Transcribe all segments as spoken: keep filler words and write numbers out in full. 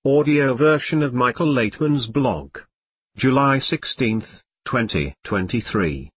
audio version of Michael Laitman's blog. July sixteenth, twenty twenty-three.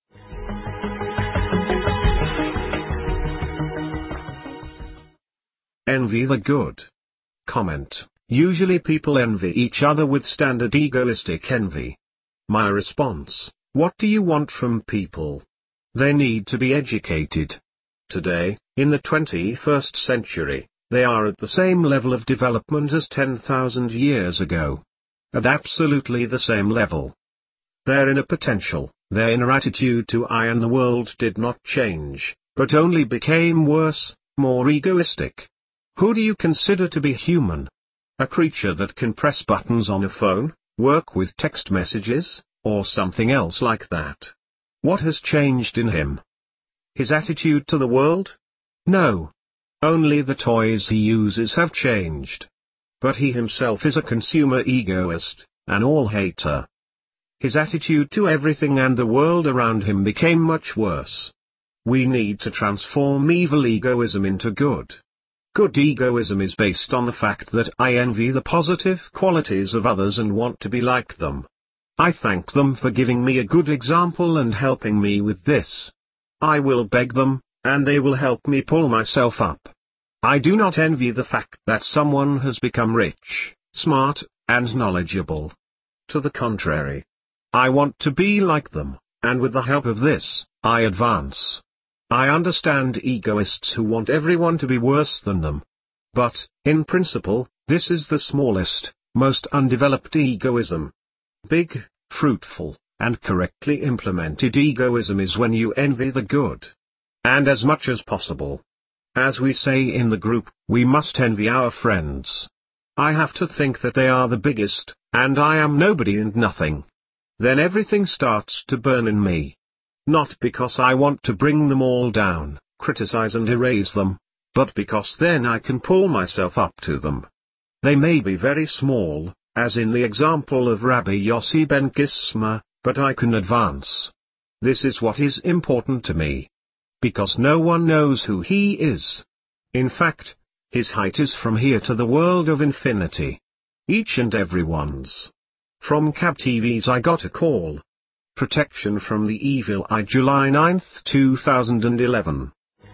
Envy the good. Comment: usually people envy each other with standard egoistic envy. My response: what do you want from people? They need to be educated. Today, in the twenty-first century, they are at the same level of development as ten thousand years ago. At absolutely the same level. Their inner potential, their inner attitude to I and the world did not change, but only became worse, more egoistic. Who do you consider to be human? A creature that can press buttons on a phone, work with text messages, or something else like that? What has changed in him? His attitude to the world? No. Only the toys he uses have changed. But he himself is a consumer egoist, an all-hater. His attitude to everything and the world around him became much worse. We need to transform evil egoism into good. Good egoism is based on the fact that I envy the positive qualities of others and want to be like them. I thank them for giving me a good example and helping me with this. I will beg them, and they will help me pull myself up. I do not envy the fact that someone has become rich, smart, and knowledgeable. To the contrary. I want to be like them, and with the help of this, I advance. I understand egoists who want everyone to be worse than them. But, in principle, this is the smallest, most undeveloped egoism. Big, fruitful, and correctly implemented egoism is when you envy the good. And as much as possible. As we say in the group, we must envy our friends. I have to think that they are the biggest, and I am nobody and nothing. Then everything starts to burn in me. Not because I want to bring them all down, criticize and erase them, but because then I can pull myself up to them. They may be very small, as in the example of Rabbi Yossi ben Kisma, but I can advance. This is what is important to me. Because no one knows who he is. In fact, his height is from here to the world of infinity. Each and everyone's. From Cab T V's I Got a Call. Protection from the Evil Eye, July ninth, two thousand eleven.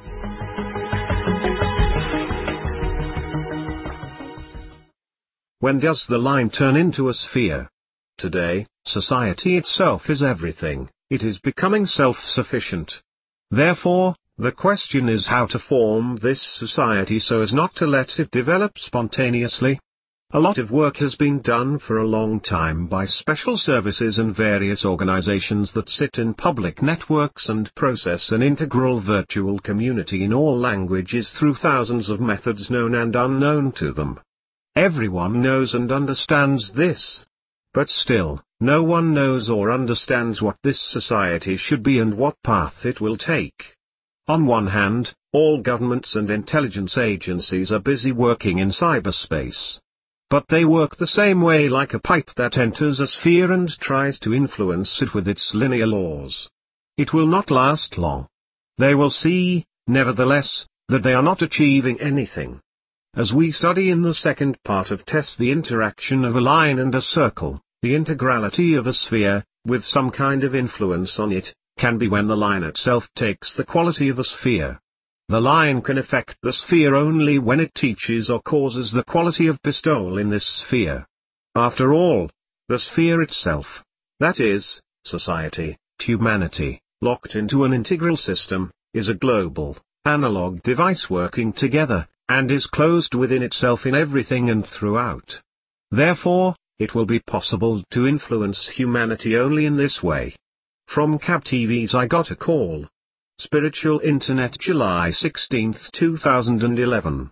When does the line turn into a sphere? Today, society itself is everything, it is becoming self-sufficient. Therefore, the question is how to form this society so as not to let it develop spontaneously. A lot of work has been done for a long time by special services and various organizations that sit in public networks and process an integral virtual community in all languages through thousands of methods known and unknown to them. Everyone knows and understands this. But still, no one knows or understands what this society should be and what path it will take. On one hand, all governments and intelligence agencies are busy working in cyberspace. But they work the same way, like a pipe that enters a sphere and tries to influence it with its linear laws. It will not last long. They will see, nevertheless, that they are not achieving anything. As we study in the second part of Test the interaction of a line and a circle, the integrality of a sphere, with some kind of influence on it, can be when the line itself takes the quality of a sphere. The line can affect the sphere only when it teaches or causes the quality of bestowal in this sphere. After all, the sphere itself, that is, society, humanity, locked into an integral system, is a global, analog device working together, and is closed within itself in everything and throughout. Therefore, it will be possible to influence humanity only in this way. From Cab T V's I Got a Call. Spiritual Internet, July sixteenth, two thousand eleven.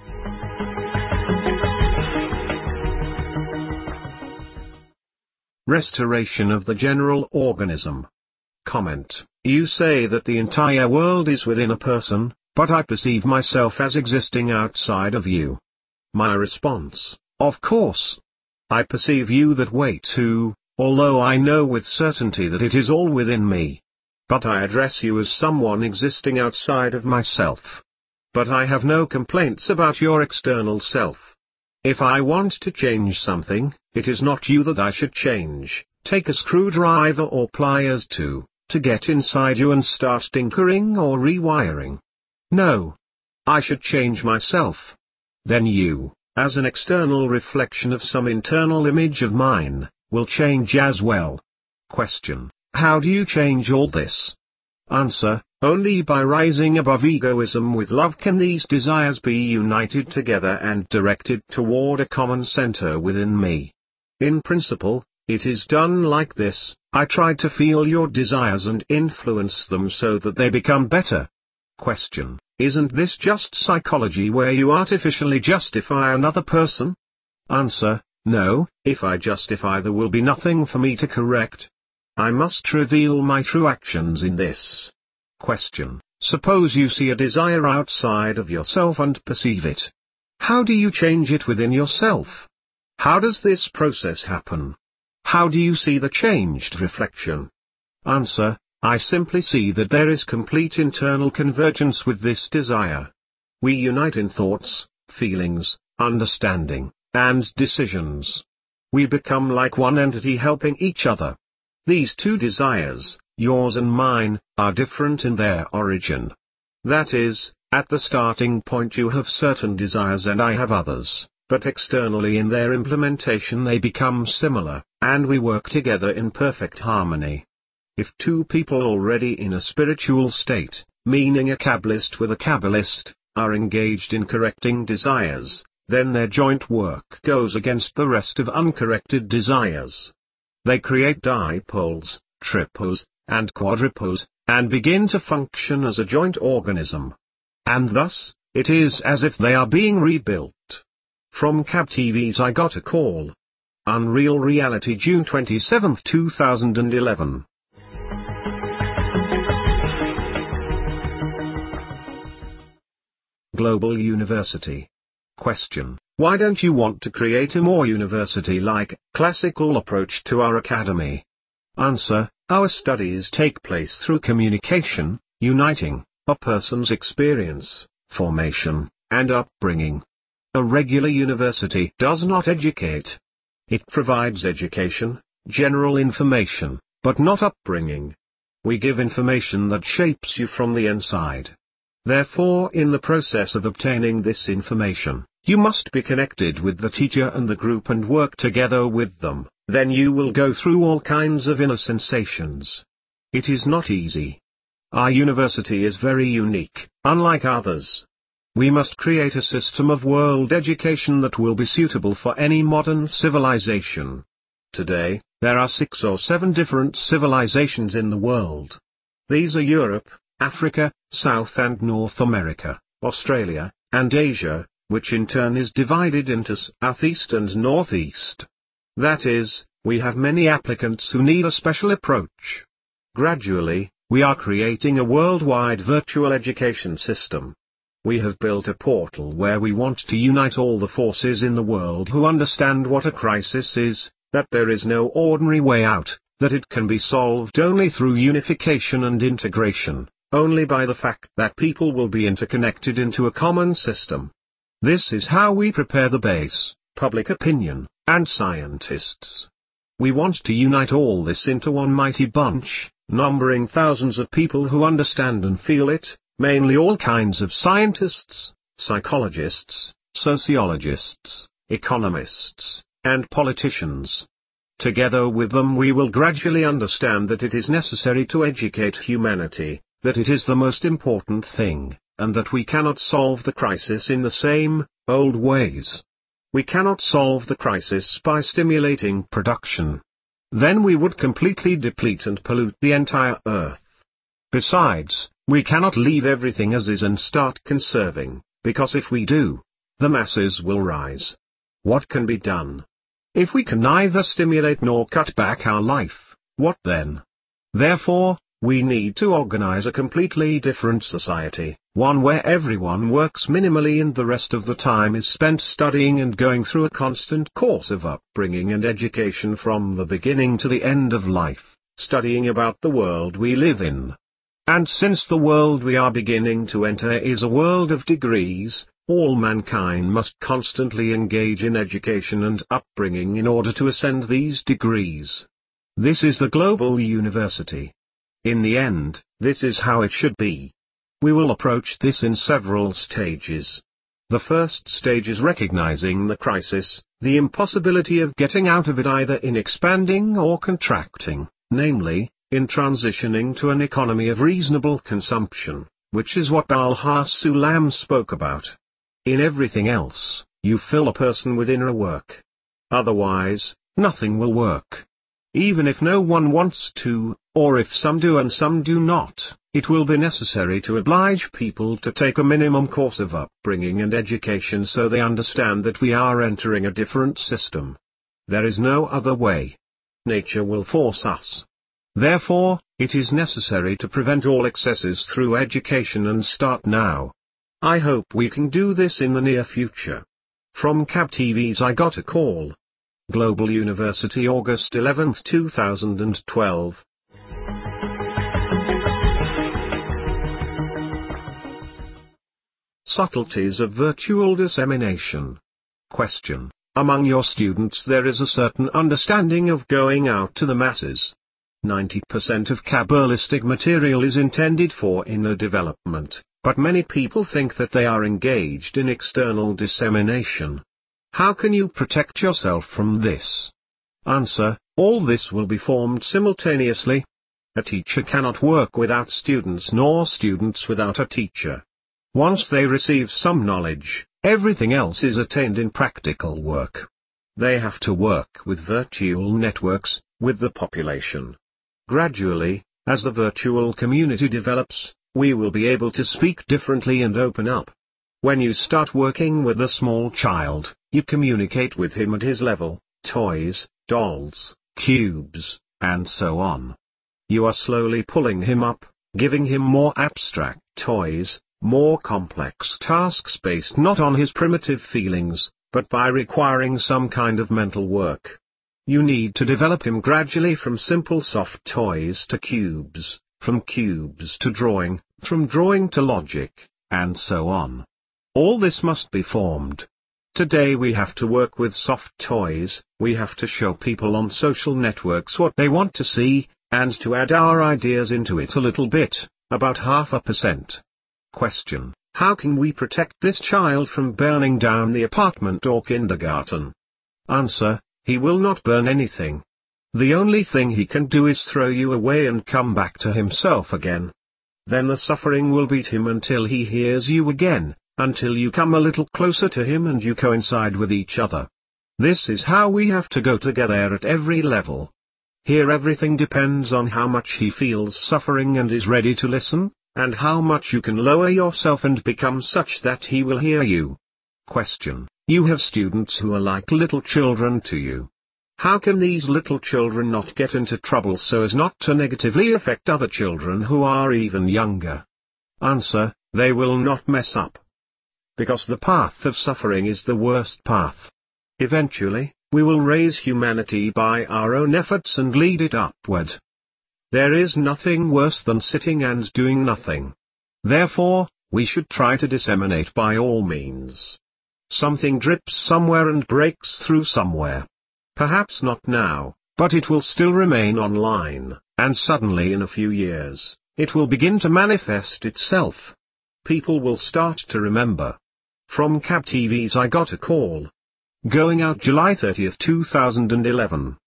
Restoration of the general organism. Comment: you say that the entire world is within a person, but I perceive myself as existing outside of you. My response: of course. I perceive you that way too, although I know with certainty that it is all within me. But I address you as someone existing outside of myself. But I have no complaints about your external self. If I want to change something, it is not you that I should change. Take a screwdriver or pliers to, to get inside you and start tinkering or rewiring. No. I should change myself. Then you, as an external reflection of some internal image of mine, will change as well. Question: how do you change all this? Answer: only by rising above egoism with love can these desires be united together and directed toward a common center within me. In principle, it is done like this. I try to feel your desires and influence them so that they become better. Question: isn't this just psychology where you artificially justify another person? Answer: no, if I justify there will be nothing for me to correct. I must reveal my true actions in this. Question: suppose you see a desire outside of yourself and perceive it. How do you change it within yourself? How does this process happen? How do you see the changed reflection? Answer: I simply see that there is complete internal convergence with this desire. We unite in thoughts, feelings, understanding, and decisions. We become like one entity helping each other. These two desires, yours and mine, are different in their origin. That is, at the starting point you have certain desires and I have others, but externally in their implementation they become similar, and we work together in perfect harmony. If two people already in a spiritual state, meaning a Kabbalist with a Kabbalist, are engaged in correcting desires, then their joint work goes against the rest of uncorrected desires. They create dipoles, triples, and quadruples, and begin to function as a joint organism. And thus, it is as if they are being rebuilt. From Cab T V's I Got a Call. Unreal Reality, June twenty-seventh, two thousand eleven. Global University. Question: why don't you want to create a more university-like, classical approach to our academy? Answer: our studies take place through communication, uniting a person's experience, formation, and upbringing. A regular university does not educate. It provides education, general information, but not upbringing. We give information that shapes you from the inside. Therefore, in the process of obtaining this information, you must be connected with the teacher and the group and work together with them, then you will go through all kinds of inner sensations. It is not easy. Our university is very unique, unlike others. We must create a system of world education that will be suitable for any modern civilization. Today, there are six or seven different civilizations in the world. These are Europe, Africa, South and North America, Australia, and Asia, which in turn is divided into Southeast and Northeast. That is, we have many applicants who need a special approach. Gradually, we are creating a worldwide virtual education system. We have built a portal where we want to unite all the forces in the world who understand what a crisis is, that there is no ordinary way out, that it can be solved only through unification and integration, only by the fact that people will be interconnected into a common system. This is how we prepare the base, public opinion, and scientists. We want to unite all this into one mighty bunch, numbering thousands of people who understand and feel it, mainly all kinds of scientists, psychologists, sociologists, economists, and politicians. Together with them we will gradually understand that it is necessary to educate humanity, that it is the most important thing, and that we cannot solve the crisis in the same, old ways. We cannot solve the crisis by stimulating production. Then we would completely deplete and pollute the entire earth. Besides, we cannot leave everything as is and start conserving, because if we do, the masses will rise. What can be done? If we can neither stimulate nor cut back our life, what then? Therefore, we need to organize a completely different society, one where everyone works minimally and the rest of the time is spent studying and going through a constant course of upbringing and education from the beginning to the end of life, studying about the world we live in. And since the world we are beginning to enter is a world of degrees, All mankind must constantly engage in education and upbringing in order to ascend these degrees. This is the global university. In the end, this is how it should be. We will approach this in several stages. The first stage is recognizing the crisis, the impossibility of getting out of it either in expanding or contracting, namely, in transitioning to an economy of reasonable consumption, which is what Al-Sulam spoke about. In everything else, you fill a person with inner work. Otherwise, nothing will work. Even if no one wants to, or if some do and some do not, it will be necessary to oblige people to take a minimum course of upbringing and education so they understand that we are entering a different system. There is no other way. Nature will force us. Therefore, it is necessary to prevent all excesses through education and start now. I hope we can do this in the near future. From C A B T V's I Got a Call. Global University, August eleventh two thousand twelve. Subtleties of virtual dissemination. Question. Among your students there is a certain understanding of going out to the masses. ninety percent of Kabbalistic material is intended for inner development, but many people think that they are engaged in external dissemination. How can you protect yourself from this? Answer. All this will be formed simultaneously. A teacher cannot work without students nor students without a teacher. Once they receive some knowledge, everything else is attained in practical work. They have to work with virtual networks, with the population. Gradually, as the virtual community develops, we will be able to speak differently and open up. When you start working with a small child, you communicate with him at his level, toys, dolls, cubes, and so on. You are slowly pulling him up, giving him more abstract toys, more complex tasks based not on his primitive feelings, but by requiring some kind of mental work. You need to develop him gradually from simple soft toys to cubes, from cubes to drawing, from drawing to logic, and so on. All this must be formed. Today we have to work with soft toys, we have to show people on social networks what they want to see, and to add our ideas into it a little bit, about half a percent. Question. How can we protect this child from burning down the apartment or kindergarten? Answer. He will not burn anything. The only thing he can do is throw you away and come back to himself again. Then the suffering will beat him until he hears you again, until you come a little closer to him and you coincide with each other. This is how we have to go together at every level. Here everything depends on how much he feels suffering and is ready to listen, and how much you can lower yourself and become such that he will hear you. Question. You have students who are like little children to you. How can these little children not get into trouble so as not to negatively affect other children who are even younger? Answer. They will not mess up. Because the path of suffering is the worst path. Eventually, we will raise humanity by our own efforts and lead it upward. There is nothing worse than sitting and doing nothing. Therefore, we should try to disseminate by all means. Something drips somewhere and breaks through somewhere. Perhaps not now, but it will still remain online, and suddenly in a few years, it will begin to manifest itself. People will start to remember. From C A B T V's I Got a Call. Going out July thirtieth two thousand eleven.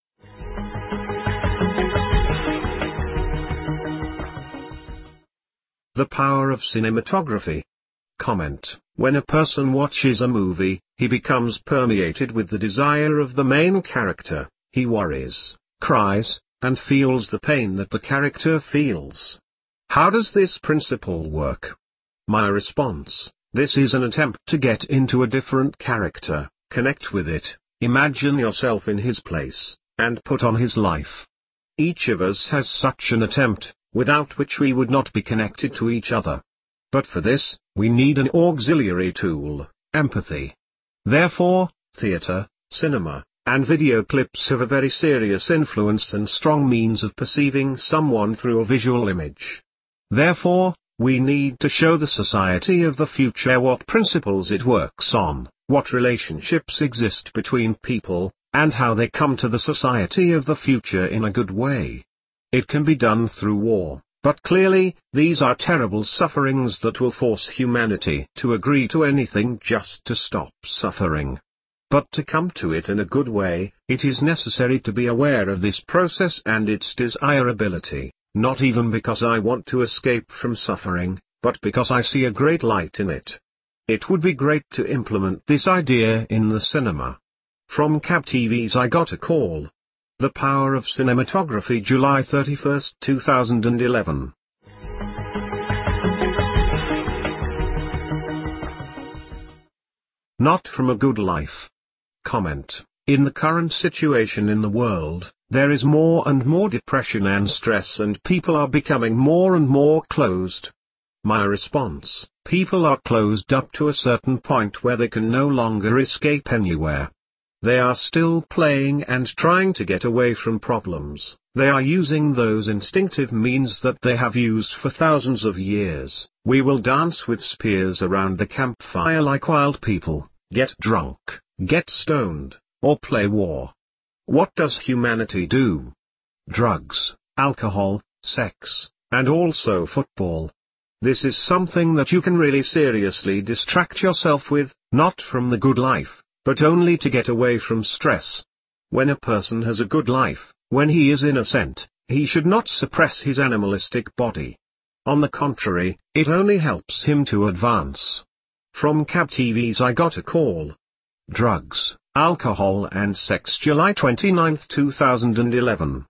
The power of cinematography. Comment. When a person watches a movie, he becomes permeated with the desire of the main character, he worries, cries, and feels the pain that the character feels. How does this principle work? My response. This is an attempt to get into a different character, connect with it, imagine yourself in his place, and put on his life. Each of us has such an attempt, without which we would not be connected to each other. But for this, we need an auxiliary tool, empathy. Therefore, theater, cinema, and video clips have a very serious influence and strong means of perceiving someone through a visual image. Therefore, We need to show the society of the future what principles it works on, what relationships exist between people, and how they come to the society of the future in a good way. It can be done through war, but clearly, these are terrible sufferings that will force humanity to agree to anything just to stop suffering. But to come to it in a good way, it is necessary to be aware of this process and its desirability, not even because I want to escape from suffering, but because I see a great light in it. It would be great to implement this idea in the cinema. From Cab T V's I Got a Call. The Power of Cinematography, July thirty-first, two thousand eleven. Not from a good life. Comment. In the current situation in the world, there is more and more depression and stress, and people are becoming more and more closed. My response: people are closed up to a certain point where they can no longer escape anywhere. They are still playing and trying to get away from problems. They are using those instinctive means that they have used for thousands of years. We will dance with spears around the campfire like wild people, get drunk, get stoned, or play war. What does humanity do? Drugs, alcohol, sex, and also football. This is something that you can really seriously distract yourself with, not from the good life, but only to get away from stress. When a person has a good life, when he is innocent, he should not suppress his animalistic body. On the contrary, it only helps him to advance. From Cab T V's I Got a Call. Drugs, alcohol and sex, July twenty-ninth, two thousand eleven.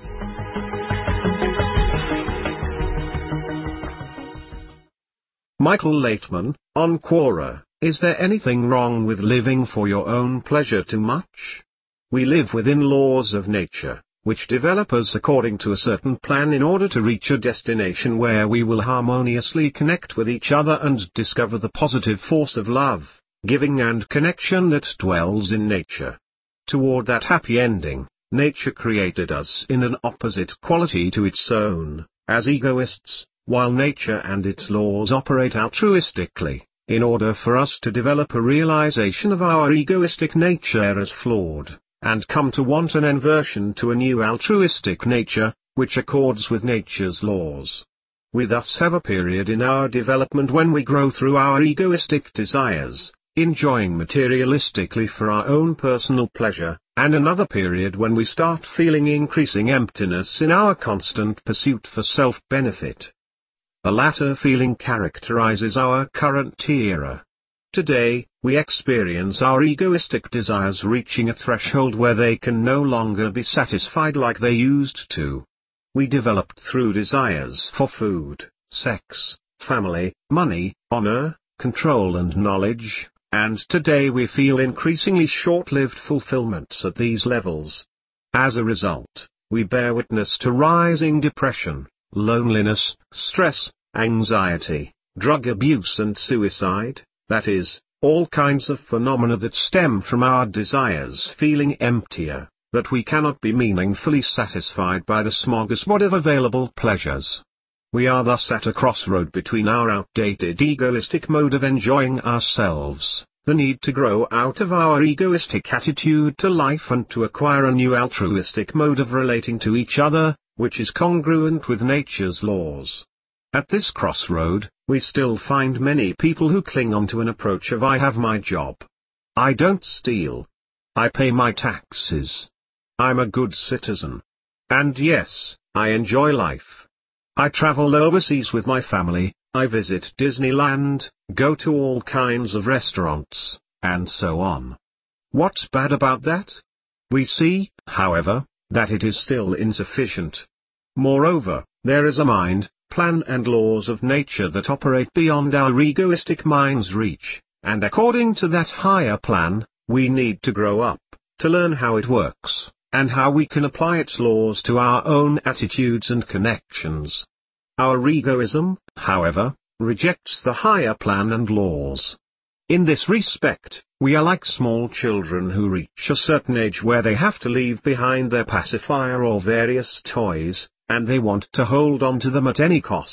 Michael Laitman, on Quora. Is there anything wrong with living for your own pleasure too much? We live within laws of nature, which develop us according to a certain plan in order to reach a destination where we will harmoniously connect with each other and discover the positive force of love, giving and connection that dwells in nature. Toward that happy ending, nature created us in an opposite quality to its own, as egoists, while nature and its laws operate altruistically. In order for us to develop a realization of our egoistic nature as flawed, and come to want an inversion to a new altruistic nature, which accords with nature's laws. We thus have a period in our development when we grow through our egoistic desires, enjoying materialistically for our own personal pleasure, and another period when we start feeling increasing emptiness in our constant pursuit for self-benefit. The latter feeling characterizes our current era. Today, we experience our egoistic desires reaching a threshold where they can no longer be satisfied like they used to. We developed through desires for food, sex, family, money, honor, control and knowledge, and today we feel increasingly short-lived fulfillments at these levels. As a result, we bear witness to rising depression, loneliness, stress, anxiety, drug abuse and suicide, that is, all kinds of phenomena that stem from our desires feeling emptier, that we cannot be meaningfully satisfied by the smorgasbord of available pleasures. We are thus at a crossroad between our outdated egoistic mode of enjoying ourselves, the need to grow out of our egoistic attitude to life and to acquire a new altruistic mode of relating to each other, which is congruent with nature's laws. At this crossroad, we still find many people who cling on to an approach of I have my job. I don't steal. I pay my taxes. I'm a good citizen. And yes, I enjoy life. I travel overseas with my family, I visit Disneyland, go to all kinds of restaurants, and so on. What's bad about that? We see, however, that it is still insufficient. Moreover, there is a mind, plan and laws of nature that operate beyond our egoistic mind's reach, and according to that higher plan, we need to grow up, to learn how it works, and how we can apply its laws to our own attitudes and connections. Our egoism, however, rejects the higher plan and laws. In this respect, we are like small children who reach a certain age where they have to leave behind their pacifier or various toys, and they want to hold on to them at any cost,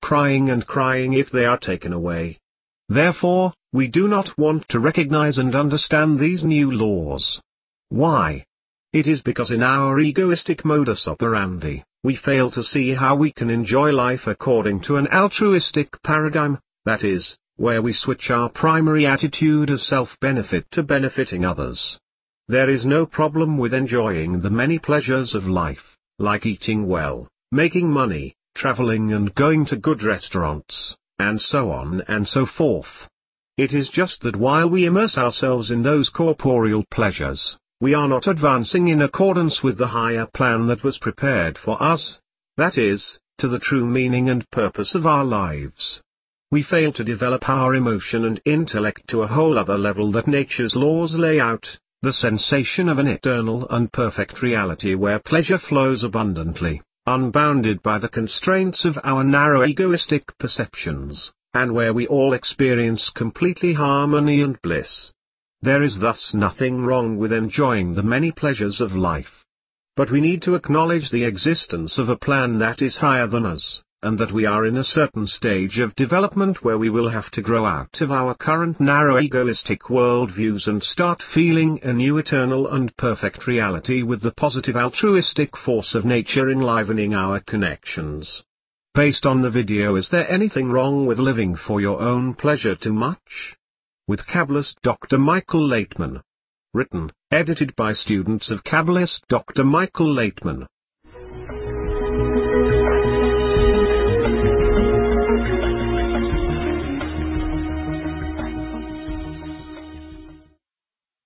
crying and crying if they are taken away. Therefore, we do not want to recognize and understand these new laws. Why? It is because in our egoistic modus operandi, we fail to see how we can enjoy life according to an altruistic paradigm, that is, where we switch our primary attitude of self-benefit to benefiting others. There is no problem with enjoying the many pleasures of life, like eating well, making money, traveling and going to good restaurants, and so on and so forth. It is just that while we immerse ourselves in those corporeal pleasures, we are not advancing in accordance with the higher plan that was prepared for us, that is, to the true meaning and purpose of our lives. We fail to develop our emotion and intellect to a whole other level that nature's laws lay out, the sensation of an eternal and perfect reality where pleasure flows abundantly, unbounded by the constraints of our narrow egoistic perceptions, and where we all experience completely harmony and bliss. There is thus nothing wrong with enjoying the many pleasures of life. But we need to acknowledge the existence of a plan that is higher than us, and that we are in a certain stage of development where we will have to grow out of our current narrow egoistic worldviews and start feeling a new eternal and perfect reality with the positive altruistic force of nature enlivening our connections. Based on the video, is there anything wrong with living for your own pleasure too much? With Kabbalist Doctor Michael Laitman. Written, edited by students of Kabbalist Doctor Michael Laitman.